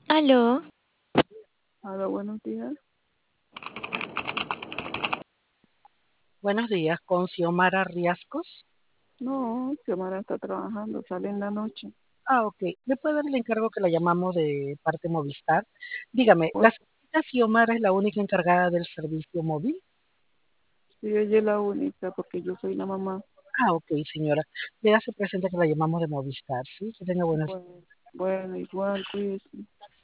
Aló, Hola, buenos días. Buenos días, con Xiomara Riascos. No, Xiomara está trabajando, sale en la noche. Ok. ¿Me puede dar el encargo que la llamamos de parte Movistar? Dígame, ¿la Pues señorita Xiomara es la única encargada del servicio móvil? sí, ella es la única porque yo soy la mamá. Ok, señora. Le hace presente que la llamamos de Movistar, ¿sí? Que tenga buenas. Bueno, bueno, igual, cuídese.